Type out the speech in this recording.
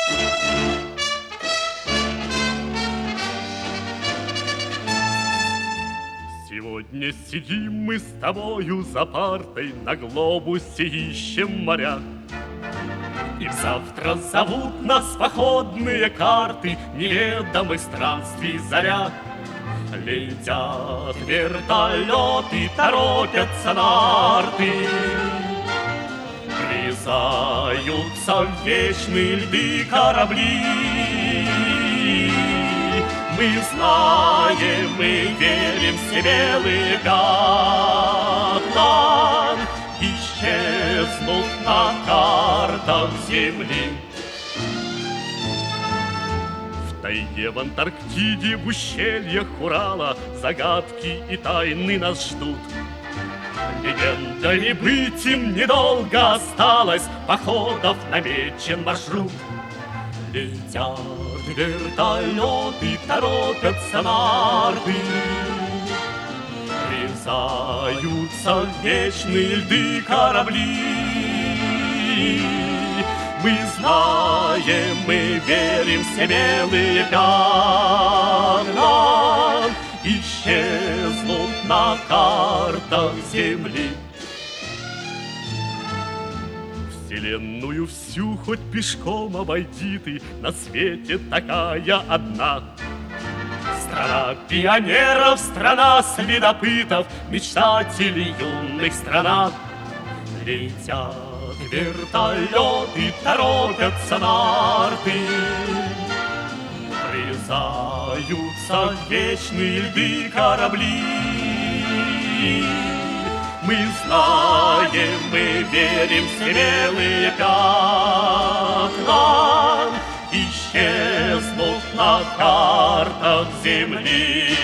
Сегодня сидим мы с тобою за партой, на глобусе ищем моря. И завтра зовут нас в походные карты неведомых странствий заря. Летят вертолеты, торопятся нарты, врезаются в вечные льды корабли. Мы знаем, мы верим, все белые пятна исчезнут на картах земли. В тайге, в Антарктиде, в ущельях Урала загадки и тайны нас ждут. Легендами быть им недолго осталось, походов намечен маршрут. Летят вертолеты, торопятся нарты, врезаются в вечные льды корабли. Мы знаем, мы верим, все белые пятна исчезнут на картах земли. Вселенную всю хоть пешком обойди ты, на свете такая одна. Страна пионеров, страна следопытов, мечтателей юных страна. Летят вертолеты, торопятся нарты, врезаются в вечные льды корабли. Мы знаем, мы верим, все белые пятна исчезнут на картах земли.